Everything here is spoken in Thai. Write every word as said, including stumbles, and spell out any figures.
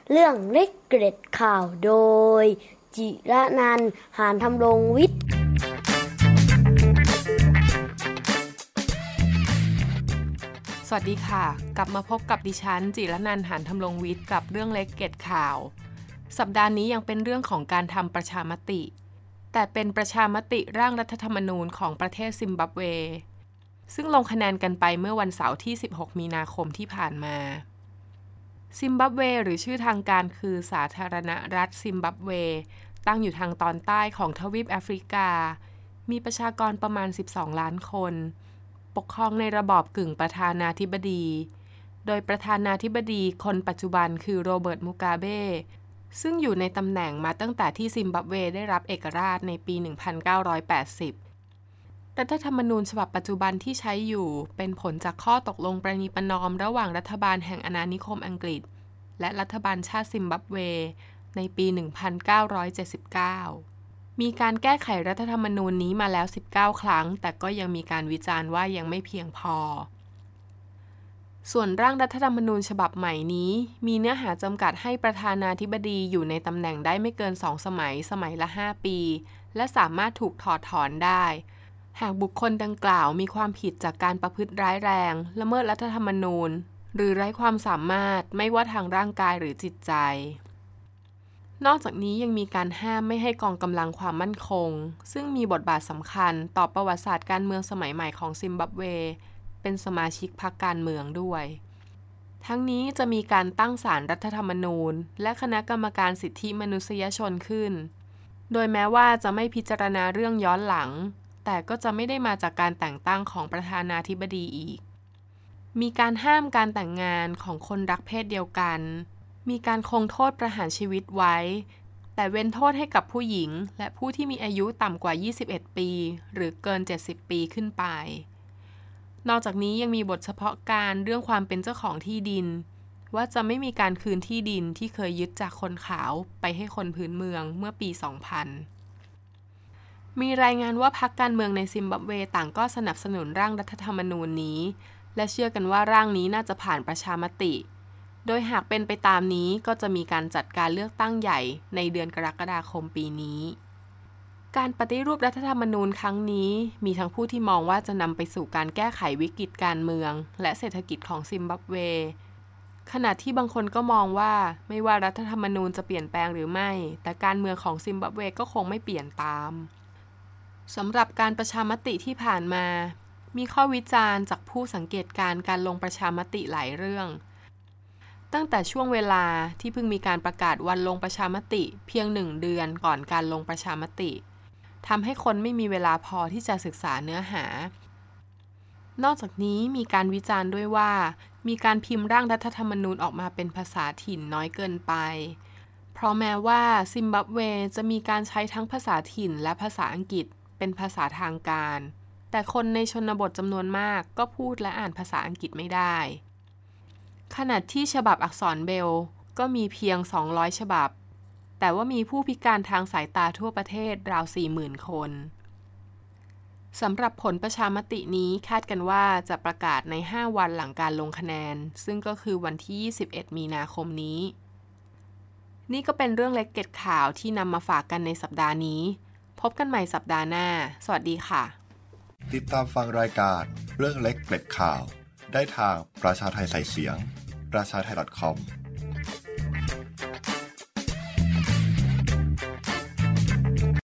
เรื่องเล็กเกร็ดข่าวโดยจิรนันท์ หานธำรงวิทย์สวัสดีค่ะกลับมาพบกับดิฉันจิรนันท์ หานธำรงวิทย์กับเรื่องเล็กเกร็ดข่าวสัปดาห์นี้ยังเป็นเรื่องของการทำประชามติแต่เป็นประชามติร่างรัฐธรรมนูญของประเทศซิมบับเวซึ่งลงคะแนนกันไปเมื่อวันเสาร์ที่สิบหกมีนาคมที่ผ่านมาซิมบับเวหรือชื่อทางการคือสาธารณรัฐซิมบับเวตั้งอยู่ทางตอนใต้ของทวีปแอฟริกามีประชากรประมาณสิบสองล้านคนปกครองในระบอบกึ่งประธานาธิบดีโดยประธานาธิบดีคนปัจจุบันคือโรเบิร์ต มูกาเบซึ่งอยู่ในตำแหน่งมาตั้งแต่ที่ซิมบับเวได้รับเอกราชในปี หนึ่งพันเก้าร้อยแปดสิบรัฐธรรมนูญฉบับปัจจุบันที่ใช้อยู่เป็นผลจากข้อตกลงประนีประนอมระหว่างรัฐบาลแห่งอาณานิคมอังกฤษและรัฐบาลชาติซิมบับเวในปี หนึ่งพันเก้าร้อยเจ็ดสิบเก้า มีการแก้ไขรัฐธรรมนูญนี้มาแล้วสิบเก้าครั้งแต่ก็ยังมีการวิจารณ์ว่ายังไม่เพียงพอส่วนร่างรัฐธรรมนูญฉบับใหม่นี้มีเนื้อหาจำกัดให้ประธานาธิบดีอยู่ในตำแหน่งได้ไม่เกินสองสมัยสมัยละห้าปีและสามารถถูกถอดถอนได้หากบุคคลดังกล่าวมีความผิดจากการประพฤติร้ายแรงละเมิดรัฐธรรมนูญหรือไร้ความสามารถไม่ว่าทางร่างกายหรือจิตใจนอกจากนี้ยังมีการห้ามไม่ให้กองกำลังความมั่นคงซึ่งมีบทบาทสำคัญต่อประวัติศาสตร์การเมืองสมัยใหม่ของซิมบับเวเป็นสมาชิกพรรคการเมืองด้วยทั้งนี้จะมีการตั้งศาลรัฐธรรมนูญและคณะกรรมการสิทธิมนุษยชนขึ้นโดยแม้ว่าจะไม่พิจารณาเรื่องย้อนหลังแต่ก็จะไม่ได้มาจากการแต่งตั้งของประธานาธิบดีอีกมีการห้ามการแต่งงานของคนรักเพศเดียวกันมีการคงโทษประหารชีวิตไว้แต่เว้นโทษให้กับผู้หญิงและผู้ที่มีอายุต่ำกว่ายี่สิบเอ็ดปีหรือเกินเจ็ดสิบปีขึ้นไปนอกจากนี้ยังมีบทเฉพาะการเรื่องความเป็นเจ้าของที่ดินว่าจะไม่มีการคืนที่ดินที่เคยยึดจากคนขาวไปให้คนพื้นเมืองเมื่อปี สองพัน มีรายงานว่าพรรคการเมืองในซิมบับเวต่างก็สนับสนุนร่างรัฐธรรมนูญนี้และเชื่อกันว่าร่างนี้น่าจะผ่านประชามติโดยหากเป็นไปตามนี้ก็จะมีการจัดการเลือกตั้งใหญ่ในเดือนกรกฎาคมปีนี้การปฏิรูปรัฐธรรมนูญครั้งนี้มีทั้งผู้ที่มองว่าจะนำไปสู่การแก้ไขวิกฤตการเมืองและเศรษฐกิจของซิมบับเวขณะที่บางคนก็มองว่าไม่ว่ารัฐธรรมนูญจะเปลี่ยนแปลงหรือไม่แต่การเมืองของซิมบับเวก็คงไม่เปลี่ยนตามสำหรับการประชามติที่ผ่านมามีข้อวิจารณ์จากผู้สังเกตการณ์การลงประชามติหลายเรื่องตั้งแต่ช่วงเวลาที่เพิ่งมีการประกาศวันลงประชามติเพียงหนึ่งเดือนก่อนการลงประชามติทำให้คนไม่มีเวลาพอที่จะศึกษาเนื้อหานอกจากนี้มีการวิจารณ์ด้วยว่ามีการพิมพ์ร่างรัฐธรรมนูญออกมาเป็นภาษาถิ่นน้อยเกินไปเพราะแม้ว่าซิมบับเวจะมีการใช้ทั้งภาษาถิ่นและภาษาอังกฤษเป็นภาษาทางการแต่คนในชนบทจำนวนมากก็พูดและอ่านภาษาอังกฤษไม่ได้ขณะที่ฉบับอักษรเบรลล์ก็มีเพียงสองร้อยฉบับแต่ว่ามีผู้พิการทางสายตาทั่วประเทศราว สี่หมื่น คนสำหรับผลประชามตินี้คาดกันว่าจะประกาศในห้าวันหลังการลงคะแนนซึ่งก็คือวันที่ยี่สิบเอ็ดมีนาคมนี้นี่ก็เป็นเรื่องเล็กเกร็ดข่าวที่นำมาฝากกันในสัปดาห์นี้พบกันใหม่สัปดาห์หน้าสวัสดีค่ะติดตามฟังรายการเรื่องเล็กเกร็ดข่าวได้ทางประชาไทใส่เสียงประชาไท .com